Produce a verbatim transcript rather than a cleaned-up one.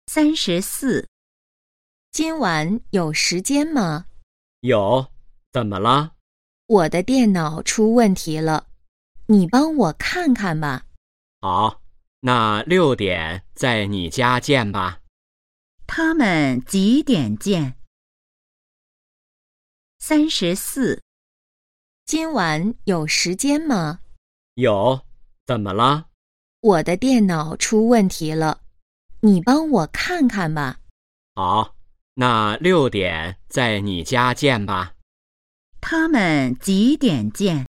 三十四。今晚有时间吗？ 有，怎么了？ 我的电脑出问题了，你帮我看看吧。 好，那六点在你家见吧。 他们几点见？三十四。今晚有时间吗？ 有，怎么了？ 我的电脑出问题了，你帮我看看吧。 好，那六点在你家见吧。 他们几点见？